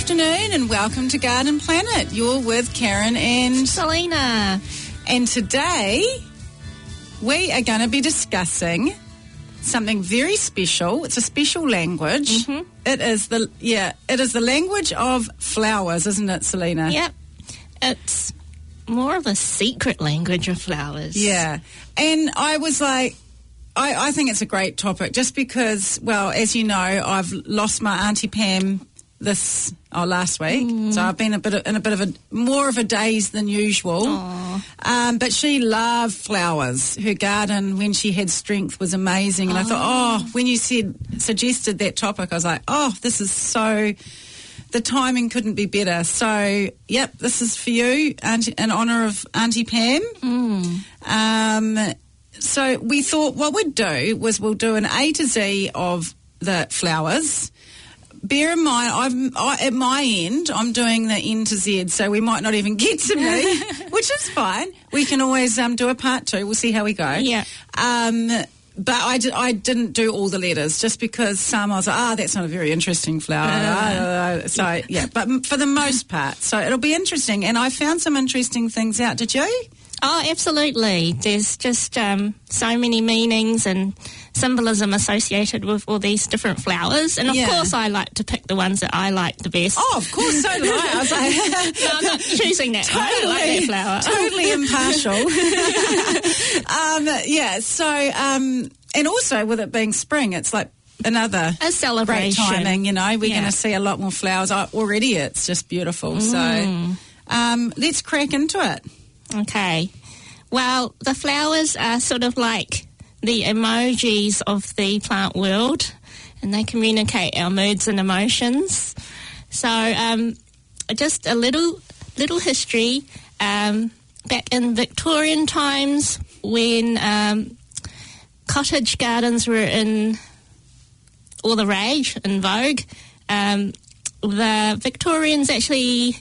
afternoon and welcome to Garden Planet. You're with Karen and Selena. And today we are going to be discussing something very special. It's a special language. Mm-hmm. It is the language of flowers, isn't it, Selena? Yep. It's more of a secret language of flowers. Yeah. And I was like, I think it's a great topic just because, well, as you know, I've lost my Auntie Pam last week. So I've been in a bit of more of a daze than usual. But she loved flowers. Her garden, when she had strength, was amazing. And I thought, when you suggested that topic, I was like, this is so... The timing couldn't be better. So, yep, this is for you, in honour of Auntie Pam. So we thought what we'd do was we'll do an A to Z of the flowers. Bear in mind, at my end, I'm doing the N to Z, so we might not even get to me, which is fine. We can always do a part 2. We'll see how we go. Yeah. But I didn't do all the letters just because some I was like, that's not a very interesting flower. So, yeah, but for the most part. So it'll be interesting. And I found some interesting things out. Did you? Oh, absolutely. There's just so many meanings and symbolism associated with all these different flowers. And, of course, I like to pick the ones that I like the best. Oh, of course, so do I. I was like... No, I'm not choosing that. Totally, I like that flower. Totally impartial. And also with it being spring, it's like another a celebration. Great timing, you know. We're going to see a lot more flowers. Already it's just beautiful. So let's crack into it. Okay. Well, the flowers are sort of like the emojis of the plant world, and they communicate our moods and emotions. So just a little history. Back in Victorian times when cottage gardens were in all the rage, in vogue, the Victorians actually...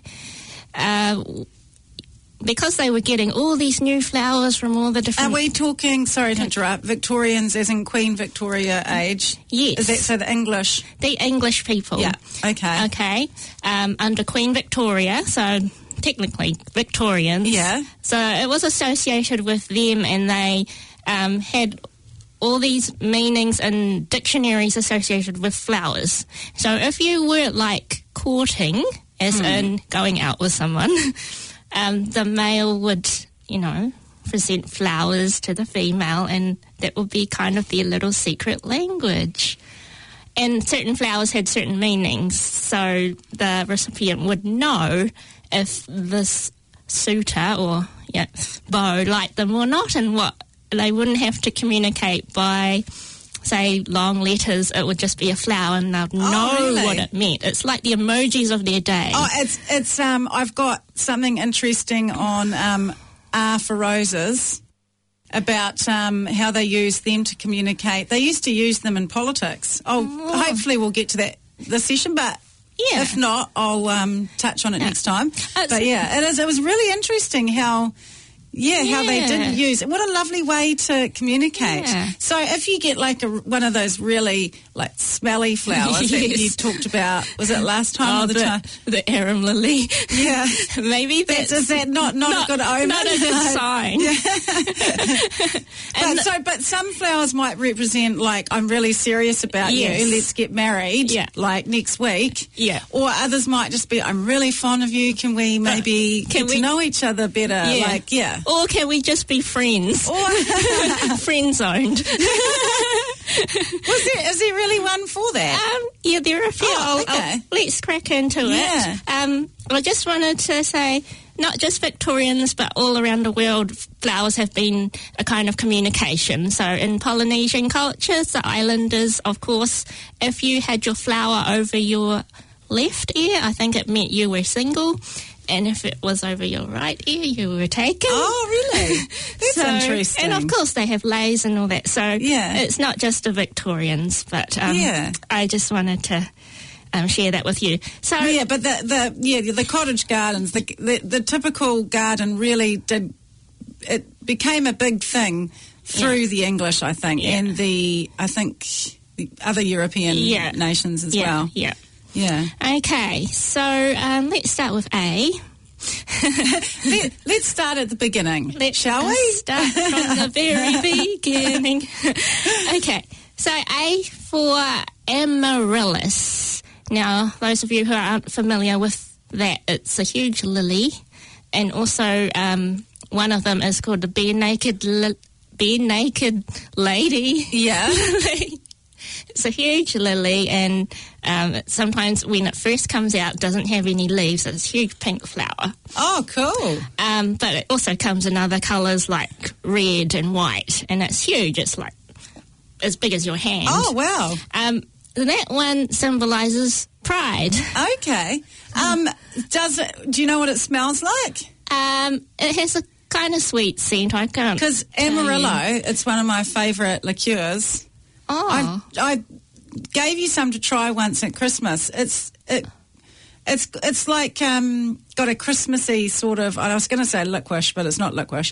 because they were getting all these new flowers from all the different... Are we talking, sorry to interrupt, Victorians as in Queen Victoria age? Yes. Is that so the English? The English people. Yeah, okay. Okay, under Queen Victoria, so technically Victorians. Yeah. So it was associated with them, and they had all these meanings and dictionaries associated with flowers. So if you were, like, courting, as in going out with someone... the male would, present flowers to the female, and that would be kind of their little secret language. And certain flowers had certain meanings, so the recipient would know if this suitor or beau liked them or not, and what they wouldn't have to communicate by, say, long letters. It would just be a flower, and they'd know really? what it meant. It's like the emojis of their day. Oh, it's I've got something interesting on R for Roses about how they use them to communicate. They used to use them in politics. Hopefully we'll get to that this session, but if not, I'll touch on it next time. But it was really interesting how they did use it. What a lovely way to communicate. Yeah. So if you get like one of those really like smelly flowers that you talked about, was it last time or the time? The arum lily. Yeah. Maybe is that not a good omen? Not a good sign. But some flowers might represent like, I'm really serious about you, let's get married, like next week. Yeah. Or others might just be, I'm really fond of you, can we maybe get to know each other better? Yeah. Or can we just be friends? Or friend-zoned. Is there really one for that? There are a few. Okay. Let's crack into it. I just wanted to say, not just Victorians, but all around the world, flowers have been a kind of communication. So in Polynesian cultures, the islanders, of course, if you had your flower over your left ear, I think it meant you were single. And if it was over your right ear, you were taken. Oh, really? That's interesting. And, of course, they have leis and all that. So it's not just the Victorians, but I just wanted to share that with you. So but the cottage gardens, the typical garden really did. It became a big thing through the English, I think, and the other European nations as well. Yeah. Yeah. Okay, so let's start with A. Let's start at the beginning, shall we? Start from the very beginning. Okay, so A for amaryllis. Now, those of you who aren't familiar with that, it's a huge lily, and also one of them is called the bare naked lady. Yeah. It's a huge lily, and sometimes when it first comes out, it doesn't have any leaves. It's a huge pink flower. Oh, cool. But it also comes in other colours like red and white, and it's huge. It's like as big as your hand. Oh, wow. That one symbolises pride. Okay. Do you know what it smells like? It has a kind of sweet scent. I can't. Because Amarillo, it's one of my favourite liqueurs. Oh. I gave you some to try once at Christmas. It's like got a Christmassy sort of. I was going to say licorice, but it's not licorice.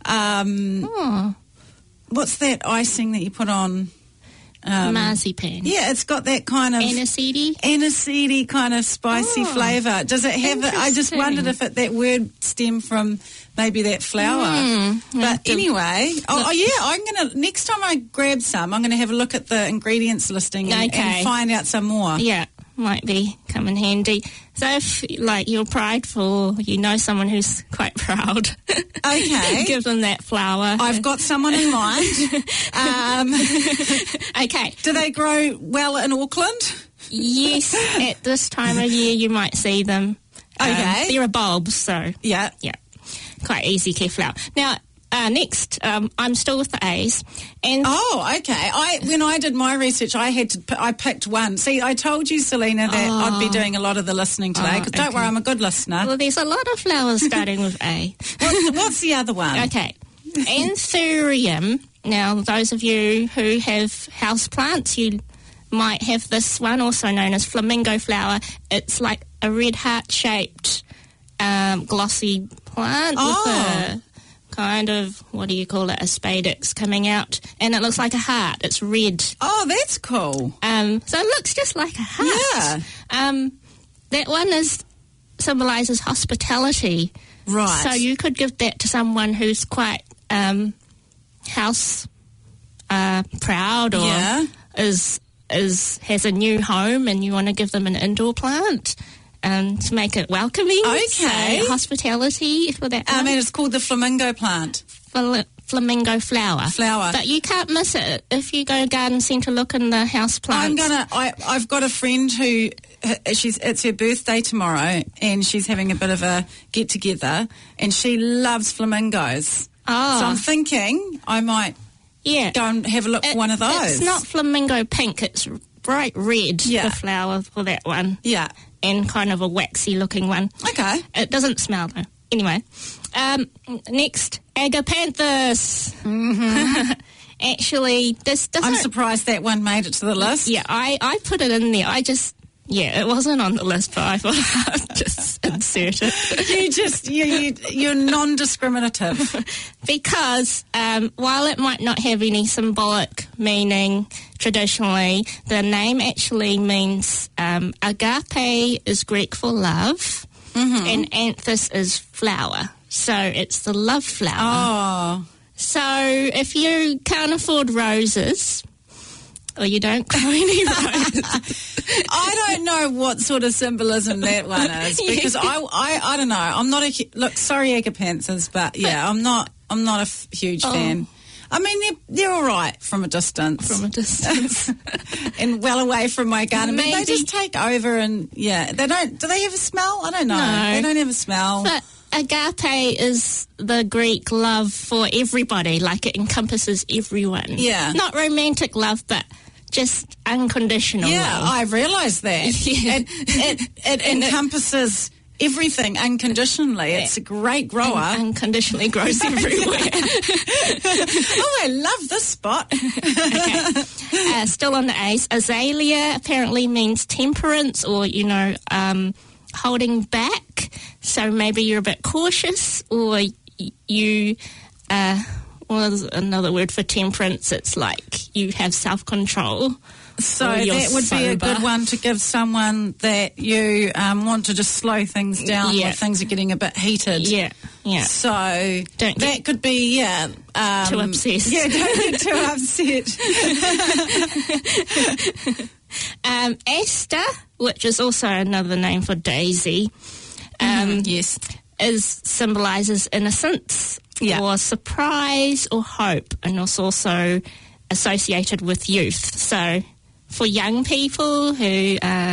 What's that icing that you put on? Marzipan. Yeah, it's got that kind of aniseedy kind of spicy flavour. Does it have it? I just wondered if that word stemmed from maybe that flower. But anyway, I'm gonna next time I grab some, I'm gonna have a look at the ingredients listing and find out some more. Yeah, might come in handy. So if you're prideful, you know someone who's quite proud. Okay. Give them that flower. I've got someone in mind. Okay. Do they grow well in Auckland? Yes, at this time of year you might see them. Okay. They're a bulb, so yeah. Quite easy care flower. Now, next, I'm still with the A's. And okay. When I did my research, I picked one. See, I told you, Selena, that I'd be doing a lot of the listening today. Because don't worry, I'm a good listener. Well, there's a lot of flowers starting with A. What's the other one? Okay. Anthurium. Now, those of you who have houseplants, you might have this one, also known as flamingo flower. It's like a red heart-shaped glossy plant with a kind of, what do you call it, a spadix coming out, and it looks like a heart. It's red. Oh, that's cool. So it looks just like a heart. Yeah. That one symbolises hospitality. Right. So you could give that to someone who's quite house proud or has a new home, and you want to give them an indoor plant. To make it welcoming. Okay. So hospitality for that one. And it's called the flamingo plant. Flamingo flower. But you can't miss it. If you go garden centre, look in the house plants. I've got a friend who, it's her birthday tomorrow, and she's having a bit of a get-together, and she loves flamingos. Oh. So I'm thinking I might go and have a look for one of those. It's not flamingo pink, it's bright red, the flower for that one. Yeah. And kind of a waxy looking one. Okay. It doesn't smell though. Anyway, next, agapanthus. Mm-hmm. Actually, this doesn't... I'm surprised that one made it to the list. Yeah, I put it in there. It wasn't on the list, but I thought I'd just insert it. You're non-discriminative. Because while it might not have any symbolic meaning traditionally, the name actually means agape is Greek for love, and anthus is flower. So it's the love flower. Oh. So if you can't afford roses, or you don't grow any roses... I don't know what sort of symbolism that one is, because I don't know. I'm not sorry, agapanthus, but I'm not a huge fan. I mean, they're all right from a distance. And well away from my garden. Maybe. But they just take over and, they don't... Do they have a smell? I don't know. No. They don't have a smell. But agape is the Greek love for everybody. Like, it encompasses everyone. Yeah. Not romantic love, but just unconditional love. Yeah, I realised that. Yeah. It encompasses... everything unconditionally. It's a great grower. Unconditionally grows everywhere. Oh, I love this spot. Okay. Still on the A's. Azalea apparently means temperance, or, holding back. So maybe you're a bit cautious, or you... there's another word for temperance. It's like you have self-control, So or you're that would be a sober. good one to give someone that you want to just slow things down Yeah. when things are getting a bit heated. Yeah, yeah. So Don't that get could be, too obsessed. Yeah, don't get too upset. Esther, which is also another name for Daisy, Yes. symbolises innocence Yeah. or surprise or hope, and it's also associated with youth. So for young people who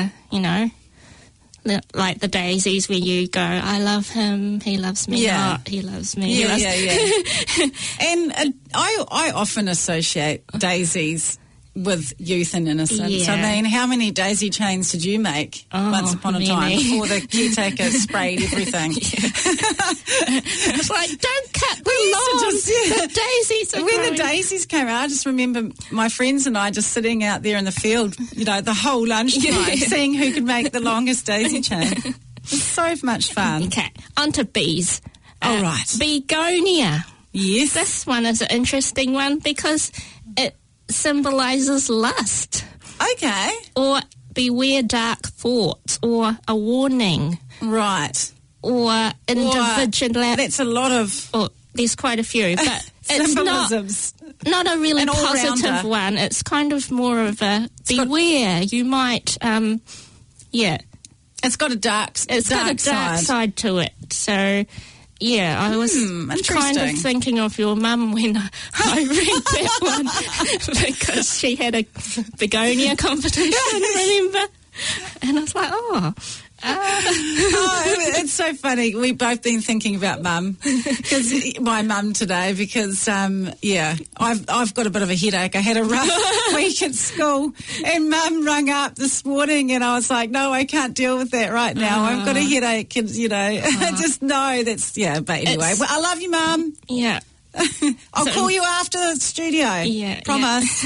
like the daisies, where you go, I love him, he loves me, Yeah. not he loves me. he Yeah, loves- yeah. And I often associate daisies with youth and innocence. Yeah. I mean, how many daisy chains did you make Oh, once upon a time many. before the caretaker sprayed everything? It's like, don't cut the used to lawn. just- yeah. The daisies are When the growing. daisies came out, I just remember my friends and I just sitting out there in the field, the whole lunchtime, seeing who could make the longest daisy chain. It's so much fun. Okay, on to bees. All right. Begonia. Yes. This one is an interesting one because it symbolises lust, Okay. or beware dark thoughts, or a warning, Right. or individuality. That's a lot of Oh, there's quite a few, but it's symbolisms. not a really An all-rounder. positive one. It's kind of more of a beware. You might, It's got a dark it's got a dark side to it. So, yeah, I was kind interesting. of thinking of your mum when I read that one because she had a begonia competition, remember? And I was like, Oh, it's so funny. We've both been thinking about Mum, my mum today, because I've got a bit of a headache. I had a rough week at school, and Mum rung up this morning, and I was like, "No, I can't deal with that right now. I've got a headache," and I just know that's But anyway, well, I love you, Mum. yeah. I'll call you after the studio. Yeah, Promise.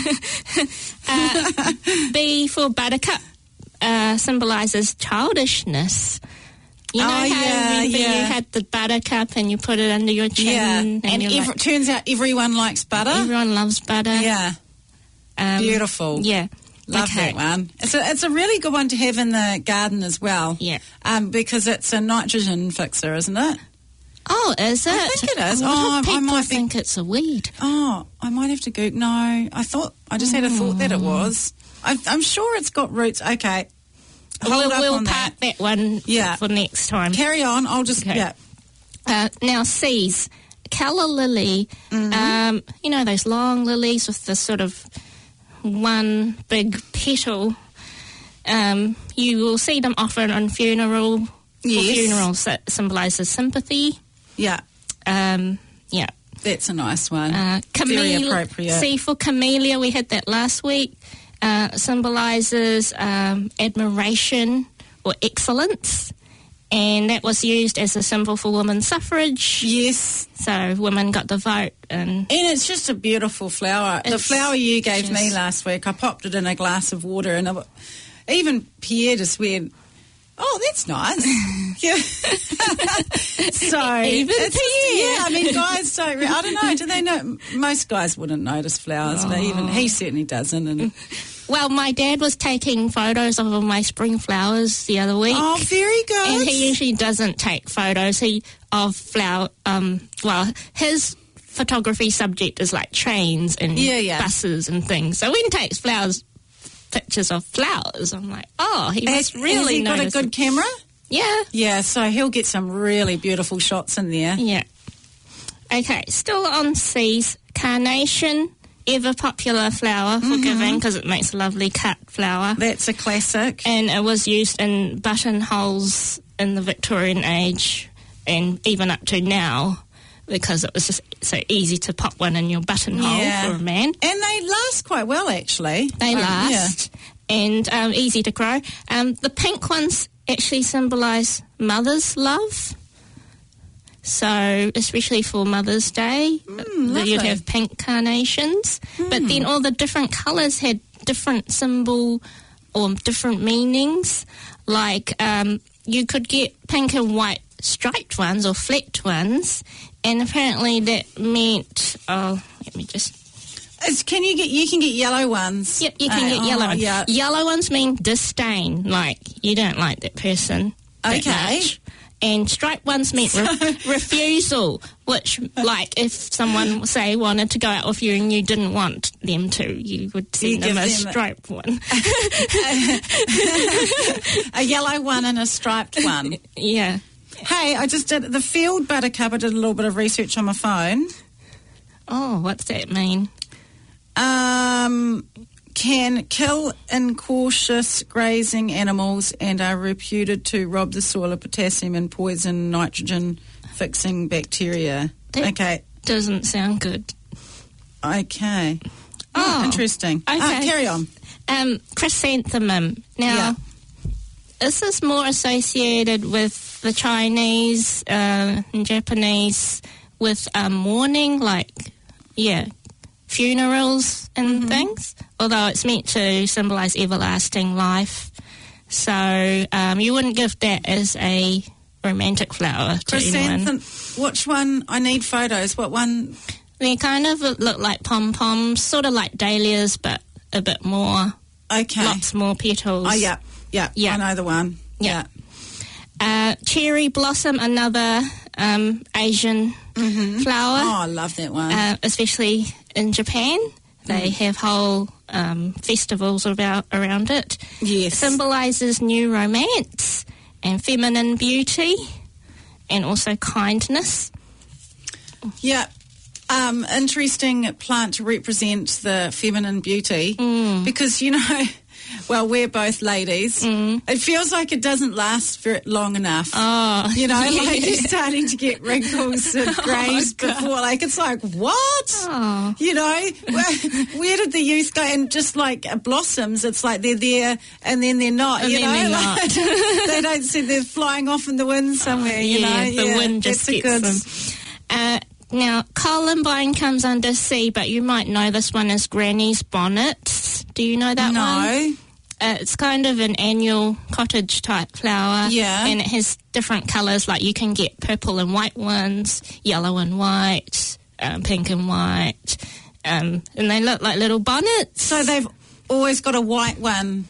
B for buttercup symbolises childishness. You know how yeah, remember yeah. you had the buttercup and you put it under your chin? Yeah, and and you're like, turns out everyone likes butter. everyone loves butter. Yeah, beautiful. Yeah. Love Okay. that one. It's a really good one to have in the garden as well. Yeah. Because it's a nitrogen fixer, isn't it? Oh, is it? I think it is. A lot of I people might think it's a weed. Oh, I might have to go. No, I just had a thought that it was. I'm sure it's got roots. Okay. Hold up We'll on park that. that one Yeah. for next time. Carry on. I'll just, Okay. Now, C's. Calla lily. Mm-hmm. Those long lilies with the sort of one big petal. You will see them often on funerals. Yes. Funerals that symbolises sympathy. Yeah. Yeah. That's a nice one. Very Camellia, appropriate. C for camellia, we had that last week. Symbolises admiration or excellence, and that was used as a symbol for women's suffrage. Yes. So women got the vote, and And it's just a beautiful flower. The It's flower you gave me just- last week, I popped it in a glass of water, and even Pierre just went, "Oh, that's nice." Yeah. So Even it's just- Pierre. yeah, I mean, guys don't. I don't know. Do they know? Most guys wouldn't notice flowers, but even he certainly doesn't. And well, my dad was taking photos of all my spring flowers the other week. oh, very good. And he usually doesn't take photos of flower. His photography subject is like trains and Yeah. buses and things. So when he takes pictures of flowers, I'm like, oh, he must Has really he got a notice good it. camera? Yeah, Yeah, so he'll get some really beautiful shots in there. yeah. Okay, still on C's. Carnation, ever popular flower for giving because it makes a lovely cut flower. That's a classic. And it was used in buttonholes in the Victorian age and even up to now because it was just so easy to pop one in your buttonhole for a man. And they last quite well, actually. They last and easy to grow. The pink ones actually symbolise mother's love. So, especially for Mother's Day, lovely. you'd have pink carnations. But then all the different colours had different symbol or different meanings. Like, you could get pink and white striped ones or flecked ones, and apparently that meant, let me just... Can you can get yellow ones? Yep, you can get yellow ones. Yeah. Yellow ones mean disdain, like you don't like that person that much. And striped ones mean refusal, which, like, if someone, say, wanted to go out with you and you didn't want them to, you would send them a striped one. A yellow one and a striped one. Yeah. Hey, I just did the field buttercup. I did a little bit of research on my phone. Oh, what's that mean? Can kill incautious grazing animals and are reputed to rob the soil of potassium and poison nitrogen-fixing bacteria. That doesn't sound good. Okay. Oh, interesting. Okay. Carry on. Chrysanthemum. Now, this is more associated with the Chinese and Japanese with mourning, like, funerals and things, although it's meant to symbolise everlasting life. So you wouldn't give that as a romantic flower to anyone. Which one? I need photos. What one? They kind of look like pom-poms, sort of like dahlias, but a bit more. Okay. Lots more petals. Oh, yeah. I know the one. Yeah. Cherry blossom, another Asian flower. Oh, I love that one. Especially in Japan. They have whole festivals around it. Yes. Symbolises new romance and feminine beauty and also kindness. Yeah. Interesting plant to represent the feminine beauty because, well, we're both ladies. It feels like it doesn't last for long enough. Oh, like you're starting to get wrinkles and greys before. Like, it's like, what? Oh. Where did the youth go? And just like blossoms, it's like they're there and then they're not. And then they're not. They don't see they're flying off in the wind somewhere. The wind just gets them. Now, columbine comes under C, but you might know this one as Granny's bonnet. Do you know that one? No. It's kind of an annual cottage-type flower. Yeah. And it has different colours, like you can get purple and white ones, yellow and white, pink and white, and they look like little bonnets. So they've always got a white one?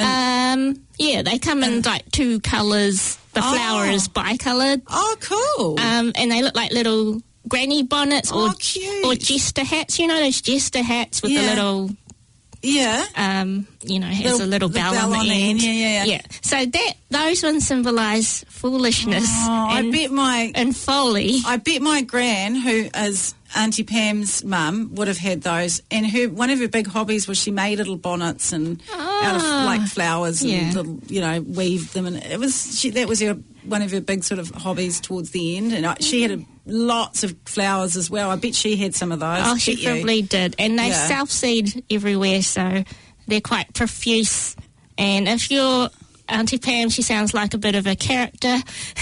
They come in like two colours. The flower is bicoloured. Oh, cool. And they look like little granny bonnets or jester hats. You know those jester hats with the little... Yeah. Has a little bell on the end. Yeah. So those ones symbolise foolishness and folly. I bet my gran, who is Auntie Pam's mum, would have had those. And one of her big hobbies was she made little bonnets and out of like flowers and little, weaved them. And that was one of her big sort of hobbies towards the end. And she had lots of flowers as well. I bet she had some of those. Oh, she probably did. And they self-seed everywhere, so they're quite profuse. And if you're Auntie Pam, she sounds like a bit of a character.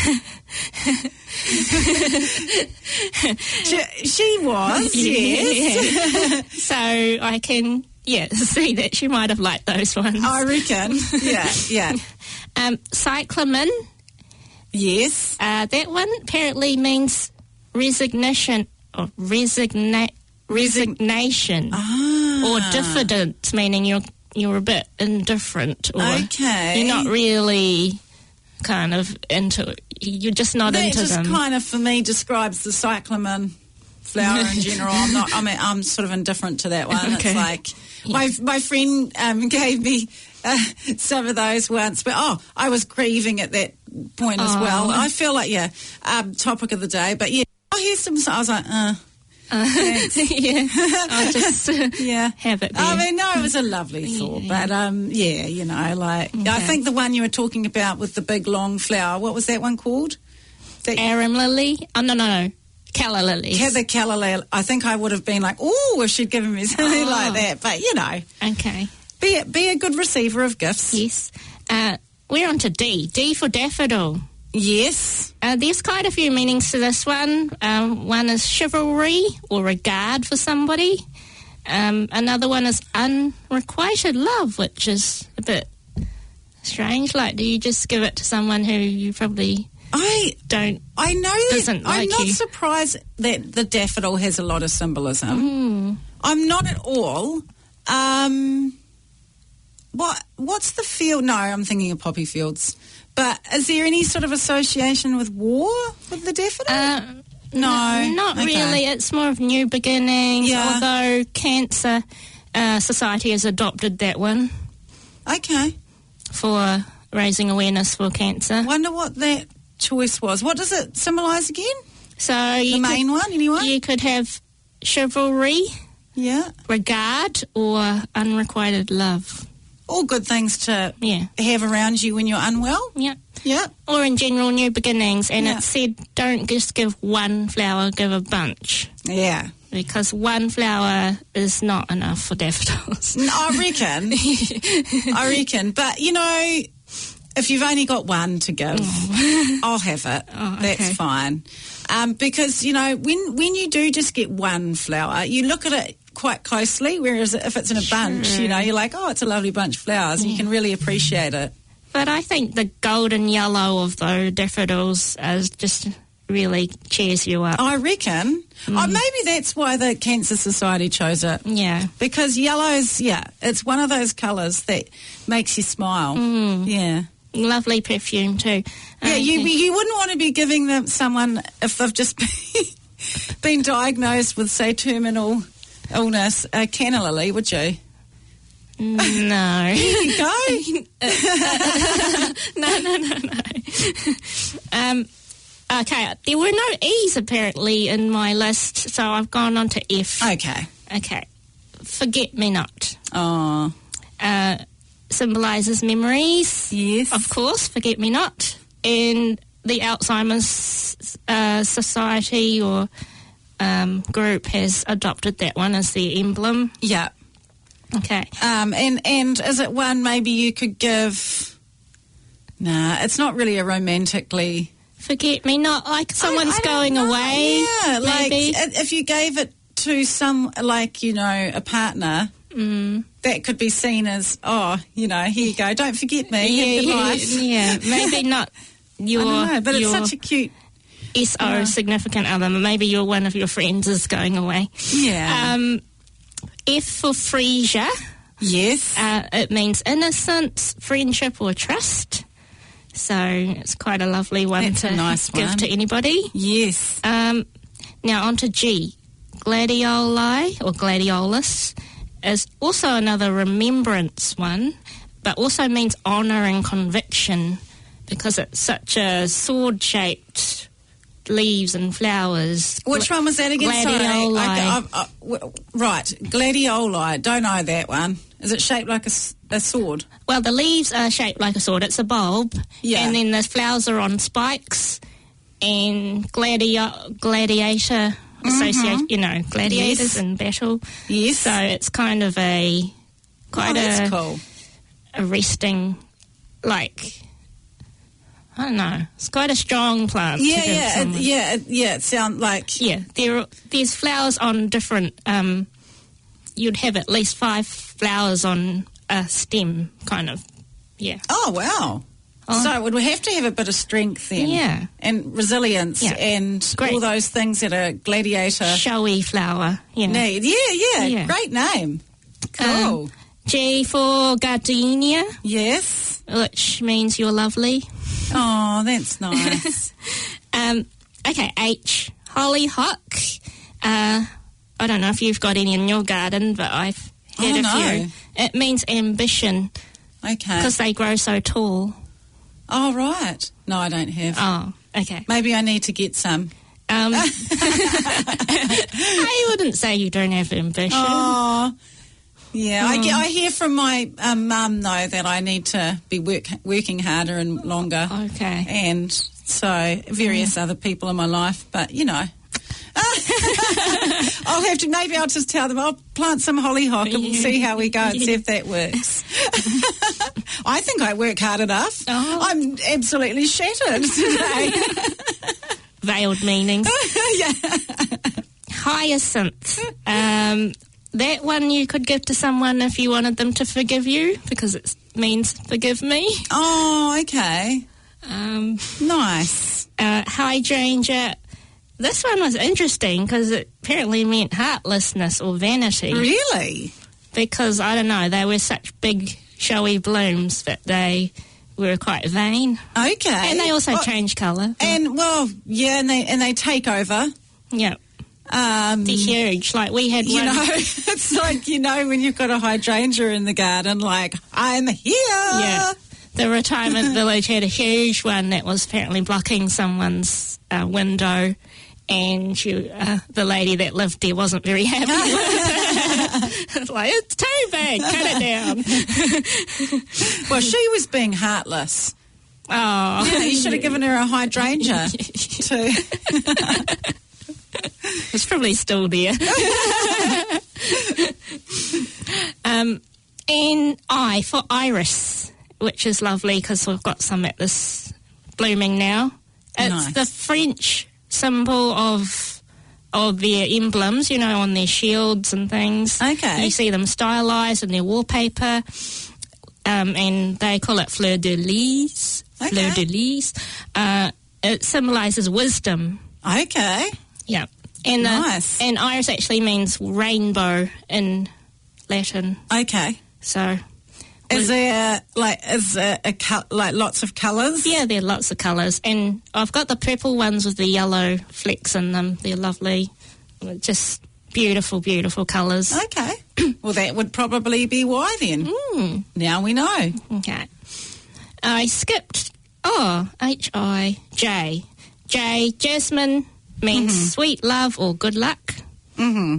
she was, yes. So I can, see that she might have liked those ones. I reckon. Yeah. Cyclamen. Yes. That one apparently means resignation or resignation or diffidence, meaning you're a bit indifferent or you're not really kind of into it. You're just not into them. That just kind of, for me, describes the cyclamen flower in general. I'm sort of indifferent to that one. Okay. It's like my friend gave me some of those once, but I was grieving at that point as well. I feel like topic of the day, but here's some. I was like, thanks. I'll just have it there. I mean, no, it was a lovely thought, but I think the one you were talking about with the big long flower, what was that one called? Arum lily? Oh, no. Calla lilies. The calla lily. I think I would have been like, if she'd given me something like that, but Okay. Be a good receiver of gifts. Yes. We're on to D. D for daffodil. Yes. There's quite a few meanings to this one. One is chivalry or regard for somebody. Another one is unrequited love, which is a bit strange. Like, do you just give it to someone who you probably doesn't like I'm not you? surprised that the daffodil has a lot of symbolism. I'm not at all. What's the field? No, I'm thinking of poppy fields. But is there any sort of association with war with the daffodil? No. Not really. It's more of new beginnings, although Cancer Society has adopted that one. Okay. For raising awareness for cancer. Wonder what that choice was. What does it symbolise again? So the main one, anyone? You could have chivalry, regard, or unrequited love. All good things to have around you when you're unwell. Yeah. Or in general, new beginnings. And it said, don't just give one flower, give a bunch. Yeah. Because one flower is not enough for daffodils. I reckon. But, you know, if you've only got one to give, I'll have it. Oh, okay. That's fine. Because, you know, when you do just get one flower, you look at it quite closely, whereas if it's in a bunch, you know, you're like, oh, it's a lovely bunch of flowers, and you can really appreciate it. But I think the golden yellow of the daffodils is just really cheers you up. I reckon. Oh, maybe that's why the Cancer Society chose it. Yeah. Because yellow's, it's one of those colours that makes you smile. Yeah. Lovely perfume too. Yeah, you wouldn't want to be giving someone if they've just been diagnosed with, say, terminal illness, a canna lily, would you? No. Here you go. No. Okay, there were no E's apparently in my list, so I've gone on to F. Okay. Forget-me-not. Oh. Symbolises memories. Yes. Of course, forget-me-not. And the Alzheimer's Society or group has adopted that one as their emblem. Yeah. Okay. And is it one maybe you could give... Nah, it's not really a romantically... Forget-me-not, like someone's going away. Yeah, maybe. Like if you gave it to some, like, you know, a partner, that could be seen as, oh, you know, here you go, don't forget me, have a good life. Yeah, maybe not your... I don't know, but it's such a cute... SO, significant other. Maybe one of your friends is going away. Yeah. F for Freesia. Yes. It means innocence, friendship or trust. So it's quite a lovely one to give to anybody. Yes. Now on to G. Gladioli or gladiolus is also another remembrance one, but also means honour and conviction because it's such a sword-shaped leaves and flowers. Which one was that again? Gladioli. Right, gladioli. Don't know that one. Is it shaped like a sword? Well, the leaves are shaped like a sword. It's a bulb. Yeah. And then the flowers are on spikes. And gladiator association, you know, gladiators in battle. Yes. So it's kind of that's cool. A resting, like... I don't know. It's quite a strong plant. It sounds like... Yeah, there's flowers on different... you'd have at least 5 flowers on a stem, kind of. Yeah. Oh, wow. So it would have to have a bit of strength then. Yeah. And resilience and all those things that a gladiator... Showy flower. Yeah. Need. Yeah. Great name. Cool. G for gardenia. Yes. Which means you're lovely. Oh, that's nice. Okay, H. Hollyhock. I don't know if you've got any in your garden, but I've had a few. It means ambition. Okay. Because they grow so tall. Oh, right. No, I don't have. Oh, okay. Maybe I need to get some. I wouldn't say you don't have ambition. Oh, yeah. I hear from my mum, though, that I need to be working harder and longer. Okay. And so various other people in my life, but, you know. I'll just tell them, I'll plant some hollyhock and we'll see how we go and see if that works. I think I work hard enough. Oh. I'm absolutely shattered today. Veiled meanings. Yeah. Hyacinth. That one you could give to someone if you wanted them to forgive you, because it means forgive me. Oh, okay. Nice. Hydrangea this one was interesting because it apparently meant heartlessness or vanity. Really? Because, I don't know, they were such big, showy blooms that they were quite vain. Okay. And they also change colour. And, well, yeah, and they take over. Yeah. They're huge. Like, we had You one... know, it's like, you know, when you've got a hydrangea in the garden, like, I'm here. Yeah. The retirement village had a huge one that was apparently blocking someone's window, and the lady that lived there wasn't very happy with it. It's like, it's too big, cut it down. Well, she was being heartless. Oh. Yeah, you should have given her a hydrangea too. It's probably still there. And I for iris, which is lovely because we've got some at this blooming now. It's Nice. the French symbol of their emblems, you know, on their shields and things. Okay. You see them stylised in their wallpaper, and they call it fleur de lis. Okay. Fleur de lis. It symbolises wisdom. Okay. Yeah. And Nice. And iris actually means rainbow in Latin. Okay. So, Is there like lots of colours? yeah, there are lots of colours. And I've got the purple ones with the yellow flecks in them. They're lovely. Just beautiful, beautiful colours. Okay. Well, that would probably be why then. Now we know. Okay. I skipped, H-I-J. J, jasmine, means sweet love or good luck. Mm-hmm.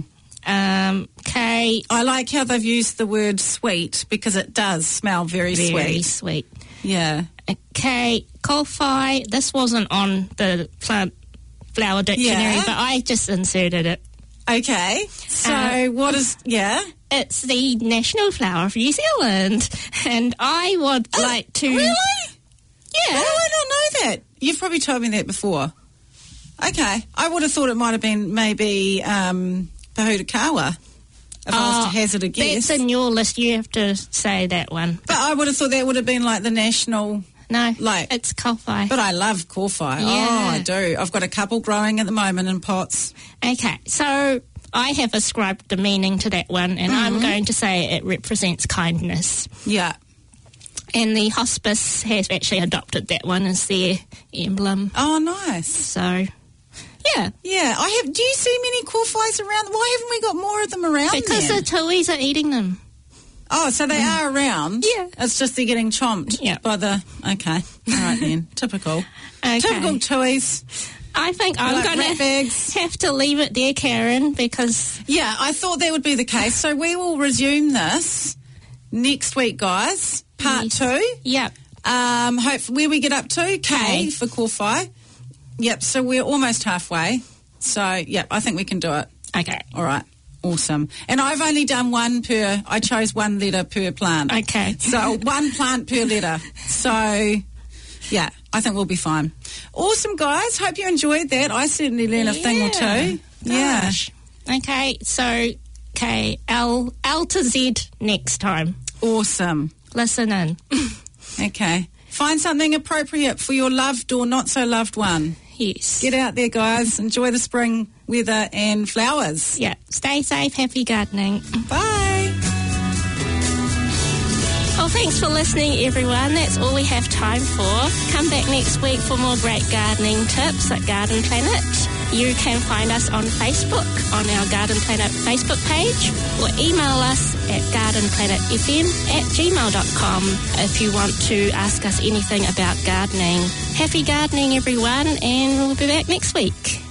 K, I like how they've used the word sweet because it does smell very very sweet. sweet. Yeah. K, Kolfi. This wasn't on the plant flower dictionary, Yeah. but I just inserted it. Okay. So what is, yeah? It's the national flower of New Zealand, and I would like to... Really? Yeah. How did I not know that? You've probably told me that before. Okay. I would have thought it might have been maybe Pahutakawa, if I was to hazard a guess. That's in your list. You have to say that one. But I would have thought that would have been like the national... No, Like- it's Kolfi. But I love Korfi. Yeah. Oh, I do. I've got a couple growing at the moment in pots. Okay, so I have ascribed the meaning to that one, and I'm going to say it represents kindness. Yeah. And the hospice has actually adopted that one as their emblem. Oh, nice. So, yeah. Yeah, I have. Do you see many Korfis around? Why haven't we got more of them around Because then? the tuis are eating them. Oh, so they are around? Yeah. It's just they're getting chomped Yeah. by the... Okay. All right, then. Typical. Okay. Typical tuis. I think I'm Like going rat to bags. have to leave it there, Karen, because... Yeah, I thought that would be the case. So we will resume this next week, guys. Part Yes. 2. Yep. Hopefully, where we get up to? K K. for Korfi. Yep, so we're almost halfway. So, yep, I think we can do it. Okay. All right. Awesome. And I've only done I chose one letter per plant. Okay. So one plant per letter. So, yeah, I think we'll be fine. Awesome, guys. Hope you enjoyed that. I certainly learned a thing or two. Yeah. Gosh. Okay, so, L to Z next time. Awesome. Listen in. Okay. Find something appropriate for your loved or not so loved one. Yes. Get out there, guys. Enjoy the spring weather and flowers. Yeah. Stay safe. Happy gardening. Bye. Well, thanks for listening, everyone. That's all we have time for. Come back next week for more great gardening tips at Garden Planet. You can find us on Facebook, on our Garden Planet Facebook page, or email us at gardenplanetfm@gmail.com if you want to ask us anything about gardening. Happy gardening, everyone, and we'll be back next week.